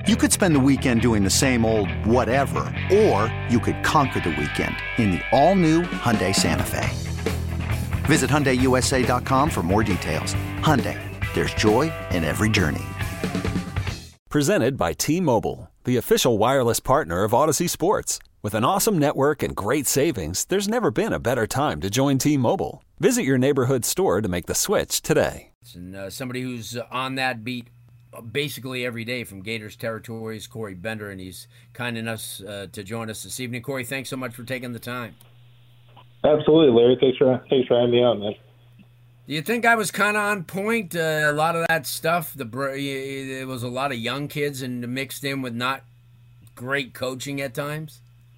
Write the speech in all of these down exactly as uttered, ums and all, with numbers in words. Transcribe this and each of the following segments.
You could spend the weekend doing the same old whatever, or you could conquer the weekend in the all-new Hyundai Santa Fe. Visit Hyundai U S A dot com for more details. Hyundai, there's joy in every journey. Presented by T-Mobile, the official wireless partner of Odyssey Sports. With an awesome network and great savings, there's never been a better time to join T-Mobile. Visit your neighborhood store to make the switch today. And uh, somebody who's on that beat basically every day from Gators territories, Corey Bender, and he's kind enough uh, to join us this evening. Corey, thanks so much for taking the time. Absolutely, Larry. Thanks for, thanks for having me on, man. Do you think I was kind of on point? Uh, a lot of that stuff, the it was a lot of young kids and mixed in with not great coaching at times?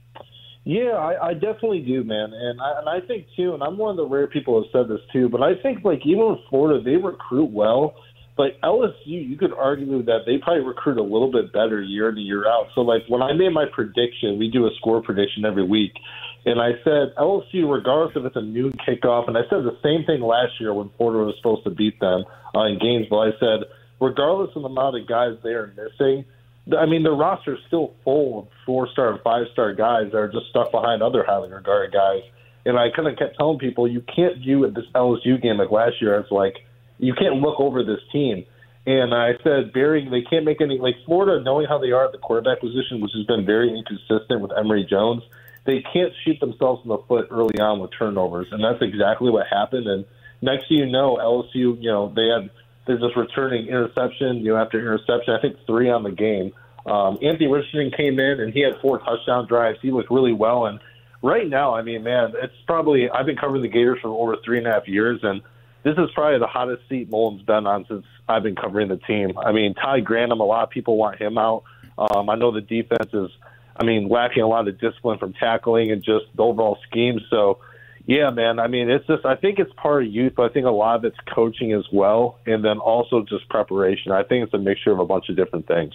Yeah, I, I definitely do, man. And I, and I think, too, and I'm one of the rare people who have said this, too, but I think, like, even with Florida, they recruit well. But L S U, you could argue that they probably recruit a little bit better year in and year out. So, like, when I made my prediction, we do a score prediction every week, and I said L S U, regardless if it's a noon kickoff, and I said the same thing last year when Florida was supposed to beat them uh, in Gainesville. I said, regardless of the amount of guys they are missing, I mean, the roster is still full of four-star and five-star guys that are just stuck behind other highly regarded guys. And I kind of kept telling people, you can't view this L S U game like last year as like, you can't look over this team. And I said, Barry, they can't make any, like Florida, knowing how they are at the quarterback position, which has been very inconsistent with Emory Jones, they can't shoot themselves in the foot early on with turnovers. And that's exactly what happened. And next thing you know, L S U, you know, they had, they're just returning interception, you know, after interception, I think three on the game. Um, Anthony Richardson came in, and he had four touchdown drives. He looked really well. And right now, I mean, man, it's probably – I've been covering the Gators for over three and a half years, and this is probably the hottest seat Mullen's been on since I've been covering the team. I mean, Ty Grantham, a lot of people want him out. Um, I know the defense is, I mean, lacking a lot of discipline from tackling and just the overall scheme. So, yeah, man, I mean, it's just – I think it's part of youth, but I think a lot of it's coaching as well, and then also just preparation. I think it's a mixture of a bunch of different things.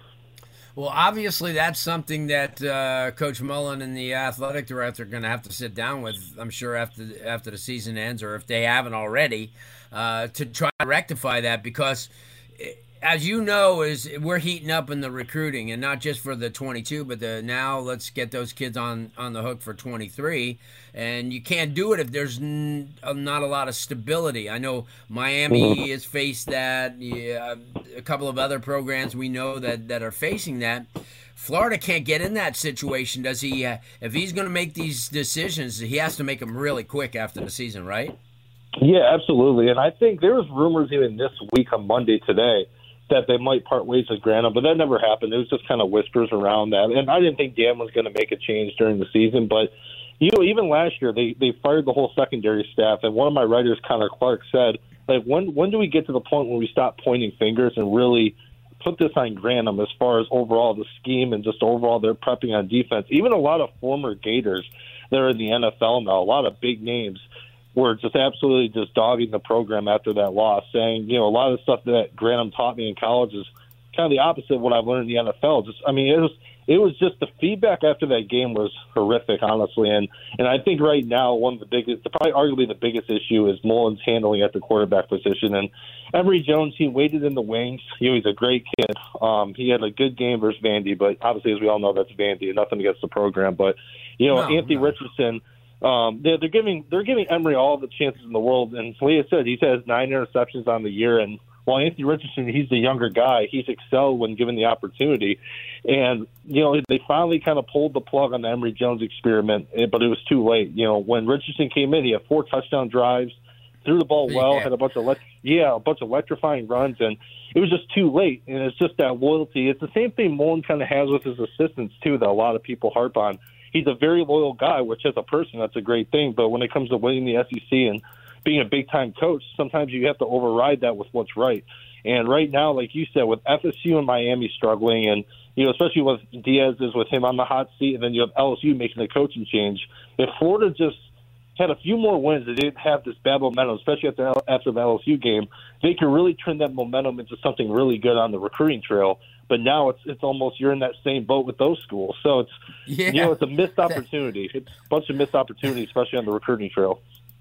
Well, obviously, that's something that uh, Coach Mullen and the athletic director are going to have to sit down with, I'm sure, after after the season ends, or if they haven't already, uh, to try to rectify that. Because, as you know, is we're heating up in the recruiting, and not just for the twenty-two, but the now let's get those kids on, on the hook for twenty-three. And you can't do it if there's n- not a lot of stability. I know Miami has faced that. Yeah, a couple of other programs we know that, that are facing that. Florida can't get in that situation, does he? Uh, if he's going to make these decisions, he has to make them really quick after the season, right? Yeah, absolutely. And I think there was rumors even this week on Monday today that they might part ways with Grantham, but that never happened. It was just kind of whispers around that. And I didn't think Dan was going to make a change during the season, but you know, even last year, they, they fired the whole secondary staff, and one of my writers, Connor Clark, said, like, when when do we get to the point where we stop pointing fingers and really put this on Grantham as far as overall the scheme and just overall their prepping on defense? Even a lot of former Gators that are in the N F L now, a lot of big names, were just absolutely just dogging the program after that loss, saying, you know, a lot of the stuff that Grantham taught me in college is kind of the opposite of what I've learned in the N F L. Just, I mean, it was – It was just the feedback after that game was horrific, honestly. And and I think right now one of the biggest, probably arguably the biggest issue is Mullen's handling at the quarterback position. And Emory Jones, he waited in the wings. You know, he's a great kid. Um, he had a good game versus Vandy, but obviously, as we all know, that's Vandy. Nothing against the program. But, you know, no, Anthony no. Richardson, um, they're, they're giving they're giving Emory all the chances in the world. And Leah said he has nine interceptions on the year. And while Anthony Richardson, he's the younger guy, he's excelled when given the opportunity. And, you know, they finally kind of pulled the plug on the Emory Jones experiment, but it was too late. You know, when Richardson came in, he had four touchdown drives, threw the ball well, yeah. had a bunch of elect- yeah, a bunch of electrifying runs, and it was just too late. And it's just that loyalty. It's the same thing Mullen kind of has with his assistants, too, that a lot of people harp on. He's a very loyal guy, which as a person, that's a great thing. But when it comes to winning the S E C and being a big-time coach, sometimes you have to override that with what's right. And right now, like you said, with F S U and Miami struggling, and you know, especially with Diaz is with him on the hot seat, and then you have L S U making a coaching change. If Florida just had a few more wins, they didn't have this bad momentum, especially after after the L S U game, they could really turn that momentum into something really good on the recruiting trail. But now it's it's almost you're in that same boat with those schools. So it's yeah. you know it's a missed opportunity. It's a bunch of missed opportunities, especially on the recruiting trail.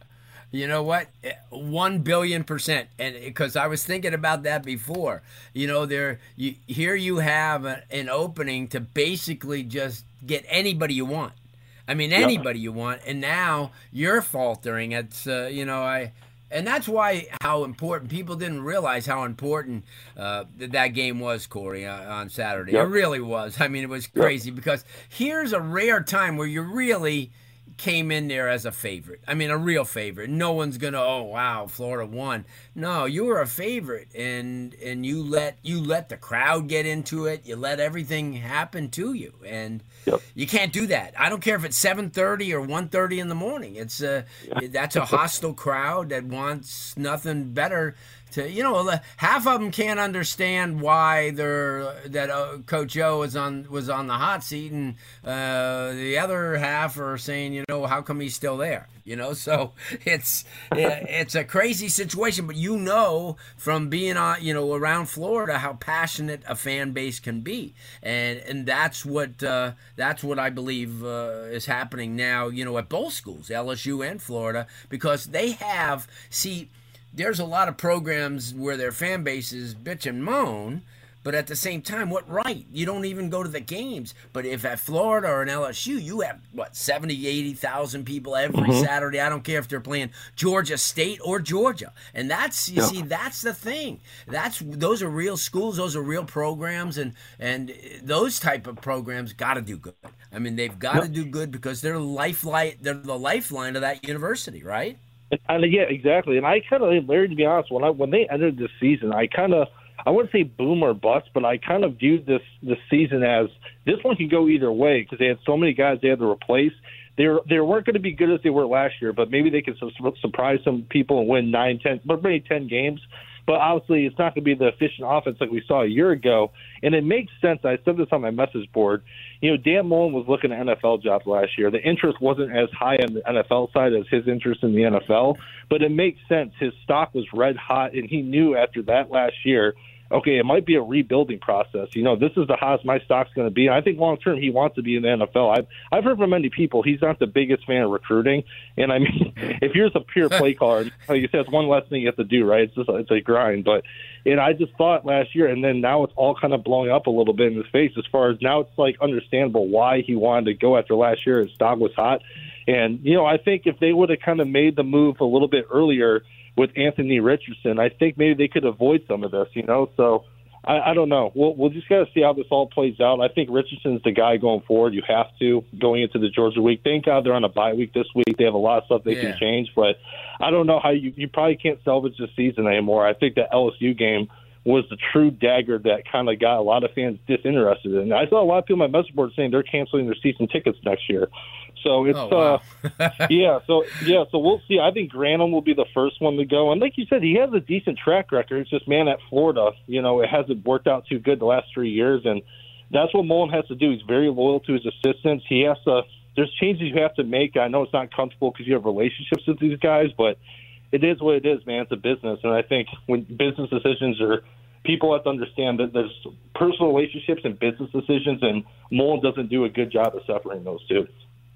You know what? One billion percent. And because I was thinking about that before, you know, there, you, here you have a, an opening to basically just get anybody you want. I mean, anybody you want. And now you're faltering. It's, uh, you know, I, and that's why how important people didn't realize how important uh, that game was, Corey, uh, on Saturday. Yep. It really was. I mean, it was crazy yep. because here's a rare time where you really came in there as a favorite. I mean, a real favorite. No one's gonna, oh wow, Florida won. No, you were a favorite, and and you let you let the crowd get into it. You let everything happen to you, and yep. you can't do that. I don't care if it's seven thirty or one thirty in the morning. It's a yeah. that's a hostile crowd that wants nothing better. To, you know, half of them can't understand why they're that uh, Coach O was on was on the hot seat, and uh, the other half are saying, you know, how come he's still there? You know, so it's it's a crazy situation. But you know, from being on, you know, around Florida, how passionate a fan base can be, and and that's what uh, that's what I believe uh, is happening now. You know, at both schools, L S U and Florida, because they have see. There's a lot of programs where their fan bases bitch and moan, but at the same time, what right? You don't even go to the games. But if at Florida or an L S U, you have, what, seventy, eighty thousand people every mm-hmm. Saturday. I don't care if they're playing Georgia State or Georgia. And that's, you yeah. see, that's the thing. That's Those are real schools. Those are real programs. And, and those type of programs got to do good. I mean, they've got to yep. do good because they're, lifeline, they're the lifeline of that university, right? And, yeah, exactly. And I kind of, Larry, to be honest, when I when they entered this season, I kind of, I wouldn't say boom or bust, but I kind of viewed this this season as this one could go either way because they had so many guys they had to replace. They were, they weren't going to be good as they were last year, but maybe they could su- surprise some people and win nine, ten, but maybe ten games. But obviously, it's not going to be the efficient offense like we saw a year ago. And it makes sense. I said this on my message board. You know, Dan Mullen was looking at N F L jobs last year. The interest wasn't as high on the N F L side as his interest in the N F L. But it makes sense. His stock was red hot, and he knew after that last year, okay, it might be a rebuilding process. You know, this is the hottest my stock's going to be. And I think long-term he wants to be in the N F L. I've, I've heard from many people he's not the biggest fan of recruiting. And, I mean, if you're just a pure play caller, like you said, it's one less thing you have to do, right? It's just it's a grind. But and I just thought last year, and then now it's all kind of blowing up a little bit in his face as far as now it's, like, understandable why he wanted to go after last year. His stock was hot. And, you know, I think if they would have kind of made the move a little bit earlier with Anthony Richardson, I think maybe they could avoid some of this, you know? So I, I don't know. We'll, we'll just got to see how this all plays out. I think Richardson's the guy going forward. You have to, going into the Georgia week. Thank God they're on a bye week this week. They have a lot of stuff they yeah. can change, but I don't know how you, you probably can't salvage the season anymore. I think the L S U game was the true dagger that kind of got a lot of fans disinterested in. I saw a lot of people on my message board saying they're canceling their season tickets next year. So it's, oh, wow. uh, yeah, so, yeah, so we'll see. I think Grantham will be the first one to go. And like you said, he has a decent track record. It's just, man, at Florida, you know, it hasn't worked out too good the last three years. And that's what Mullen has to do. He's very loyal to his assistants. He has to, there's changes you have to make. I know it's not comfortable because you have relationships with these guys, but it is what it is, man. It's a business. And I think when business decisions are, people have to understand that there's personal relationships and business decisions, and Mullen doesn't do a good job of separating those two.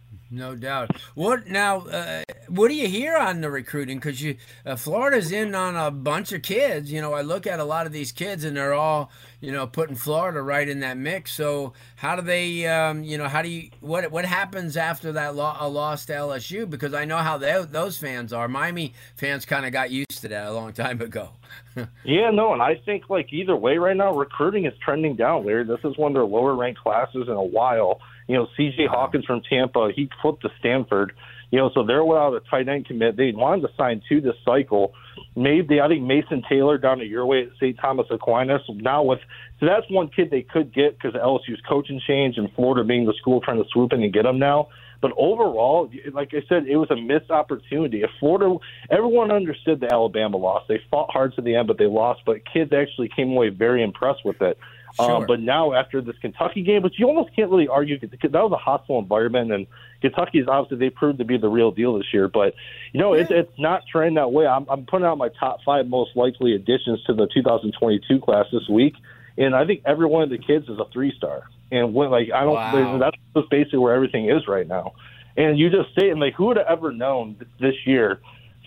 No doubt. What now? Uh, what do you hear on the recruiting? Because you, uh, Florida's in on a bunch of kids. You know, I look at a lot of these kids, and they're all, you know, putting Florida right in that mix. So how do they, um, you know, how do you, what what happens after that lo- a loss to L S U? Because I know how they, those fans are. Miami fans kind of got used to that a long time ago. Yeah, no, and I think like either way right now, recruiting is trending down, Larry. This is one of their lower ranked classes in a while. You know, C J Hawkins from Tampa, he flipped to Stanford. You know, so they're without a tight end commit. They wanted to sign two this cycle. Maybe I think Mason Taylor down at your way at Saint Thomas Aquinas. Now with so that's one kid they could get because of L S U's coaching change and Florida being the school trying to swoop in and get him now. But overall, like I said, it was a missed opportunity. If Florida, everyone understood the Alabama loss. They fought hard to the end, but they lost. But kids actually came away very impressed with it. Sure. Um, but now after this Kentucky game, which you almost can't really argue, because that was a hostile environment, and Kentucky's obviously they proved to be the real deal this year. But you know, yeah. it's it's not trending that way. I'm, I'm putting out my top five most likely additions to the two thousand twenty-two class this week, and I think every one of the kids is a three star. And when, like I don't, wow. that's just basically where everything is right now. And you just say, and like, who would have ever known this year?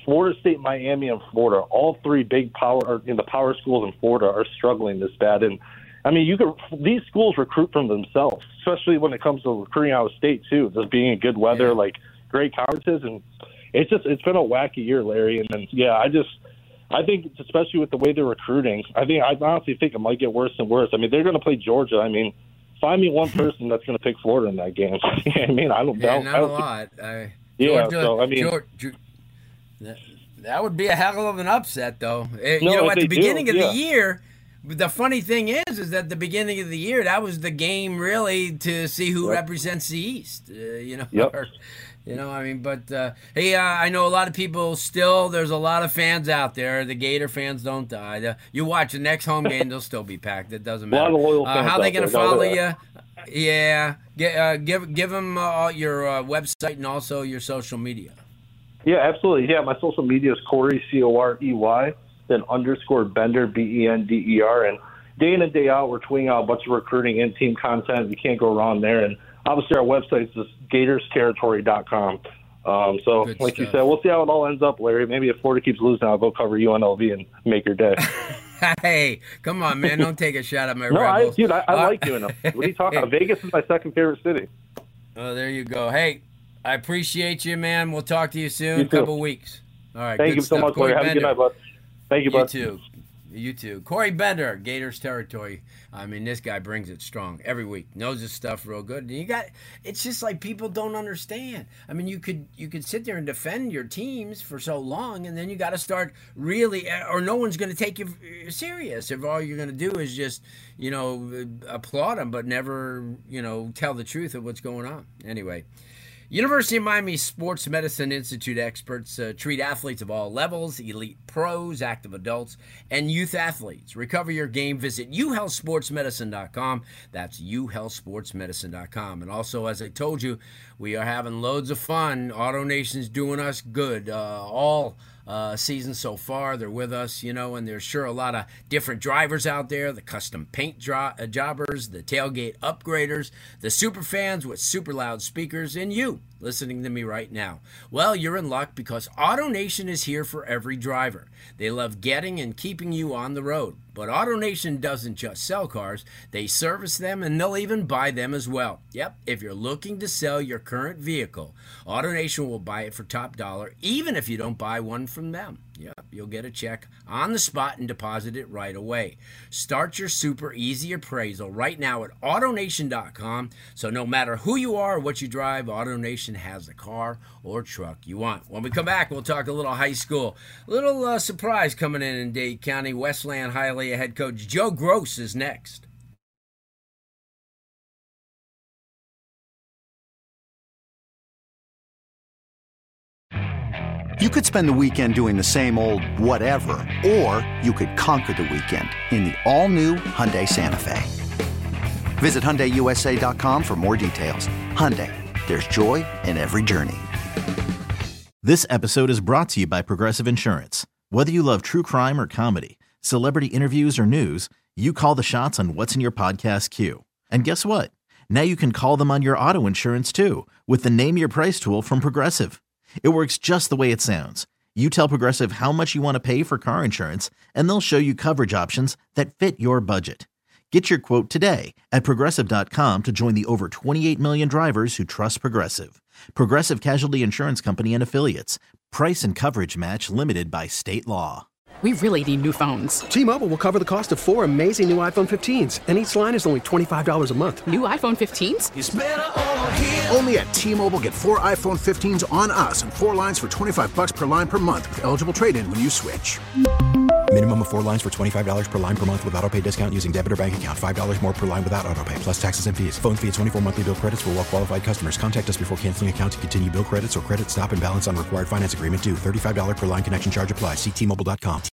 Florida State, Miami, and Florida, all three big power, or, you know, the power schools in Florida are struggling this bad. And I mean, you could these schools recruit from themselves, especially when it comes to recruiting out of state too. Just being in good weather, yeah. like great conferences, and it's just it's been a wacky year, Larry. And then yeah, I just I think especially with the way they're recruiting, I think I honestly think it might get worse and worse. I mean, they're going to play Georgia. I mean, find me one person that's going to pick Florida in that game. I mean, I don't know. Yeah, not I don't a think, lot. I, yeah, Georgia, so I mean. Georgia, that, that would be a hell of an upset, though. It, No, you know, if at the they beginning do, of yeah. the year, the funny thing is, is that the beginning of the year, that was the game really to see who Yep. represents the East. Uh, you know, Yep. or, you know, I mean, but uh, hey, uh, I know a lot of people still. There's a lot of fans out there. The Gator fans don't die. The, you watch the next home game, they'll still be packed. It doesn't A lot matter. of loyal Uh, fans how are they out going to there, no follow doubt. you? Yeah, Get, uh, give give them uh, your uh, website and also your social media. Yeah, absolutely. Yeah, my social media is Corey, C O R E Y, then underscore Bender, B E N D E R. And day in and day out, we're tweeting out a bunch of recruiting and team content. You can't go wrong there. And obviously our website is gators territory dot com. Um, so, Good like you stuff. said, we'll see how it all ends up, Larry. Maybe if Florida keeps losing, I'll go cover U N L V and make your day. Hey, come on, man! Don't take a shot at my no, I, Rebels. dude, I, I Uh, like doing them. What are you talking about? Vegas is my second favorite city. Oh, there you go. Hey, I appreciate you, man. We'll talk to you soon. You A too. couple weeks. All right. Thank good you so stuff. much, Corey Larry. Have a good Bender. night, bud. Thank you, You bud. too. You too. Corey Bender, Gators territory. I mean, this guy brings it strong every week. Knows his stuff real good. And you got. It's just like people don't understand. I mean, you could you could sit there and defend your teams for so long, and then you got to start really, or no one's going to take you serious if all you're going to do is just, you know, applaud them, but never, you know, tell the truth of what's going on. Anyway. University of Miami Sports Medicine Institute experts uh, treat athletes of all levels, elite pros, active adults, and youth athletes. Recover your game. Visit u health sports medicine dot com. That's u health sports medicine dot com. And also, as I told you, we are having loads of fun. AutoNation's doing us good. Uh, all uh, season so far, they're with us, you know, and there's sure a lot of different drivers out there, the custom paint dro- uh, jobbers, the tailgate upgraders, the super fans with super loud speakers, and you listening to me right now. Well, you're in luck because AutoNation is here for every driver. They love getting and keeping you on the road. But AutoNation doesn't just sell cars, they service them and they'll even buy them as well. Yep, if you're looking to sell your current vehicle, AutoNation will buy it for top dollar, even if you don't buy one from them. Yep, you'll get a check on the spot and deposit it right away. Start your super easy appraisal right now at AutoNation dot com. So no matter who you are or what you drive, AutoNation has the car or truck you want. When we come back, we'll talk a little high school. A little uh, surprise coming in in Dade County. Westland Hialeah head coach Joe Gross is next. You could spend the weekend doing the same old whatever, or you could conquer the weekend in the all-new Hyundai Santa Fe. Visit Hyundai U S A dot com for more details. Hyundai, there's joy in every journey. This episode is brought to you by Progressive Insurance. Whether you love true crime or comedy, celebrity interviews or news, you call the shots on what's in your podcast queue. And guess what? Now you can call them on your auto insurance too with the Name Your Price tool from Progressive. It works just the way it sounds. You tell Progressive how much you want to pay for car insurance, and they'll show you coverage options that fit your budget. Get your quote today at Progressive dot com to join the over twenty-eight million drivers who trust Progressive. Progressive Casualty Insurance Company and Affiliates. Price and coverage match limited by state law. We really need new phones. T-Mobile will cover the cost of four amazing new iPhone fifteens, and each line is only twenty-five dollars a month. New iPhone fifteens? It's better over here. Only at T-Mobile, get four iPhone fifteens on us and four lines for twenty-five dollars per line per month with eligible trade-in when you switch. Minimum of four lines for twenty-five dollars per line per month with autopay discount using debit or bank account. five dollars more per line without autopay, plus taxes and fees. Phone fee at twenty-four monthly bill credits for well-qualified customers. Contact us before canceling account to continue bill credits or credit stop and balance on required finance agreement due. thirty-five dollars per line connection charge applies. See T Mobile dot com.